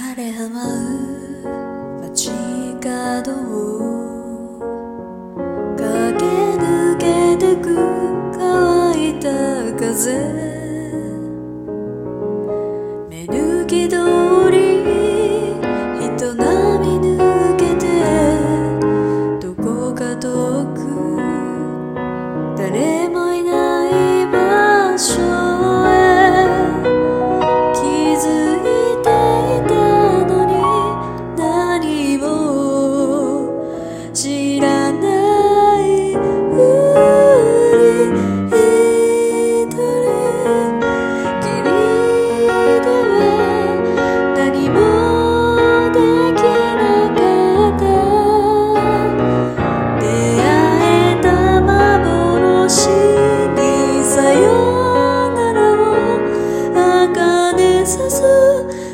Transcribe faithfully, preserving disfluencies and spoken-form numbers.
れはまう街角を駆け抜けてく乾いた風、目抜き通り人波抜けてどこか遠く誰もいない場所へ気づいていたのに何も知らないふり一人きりでは何もできなかった出会えた幻にさよならを茜さす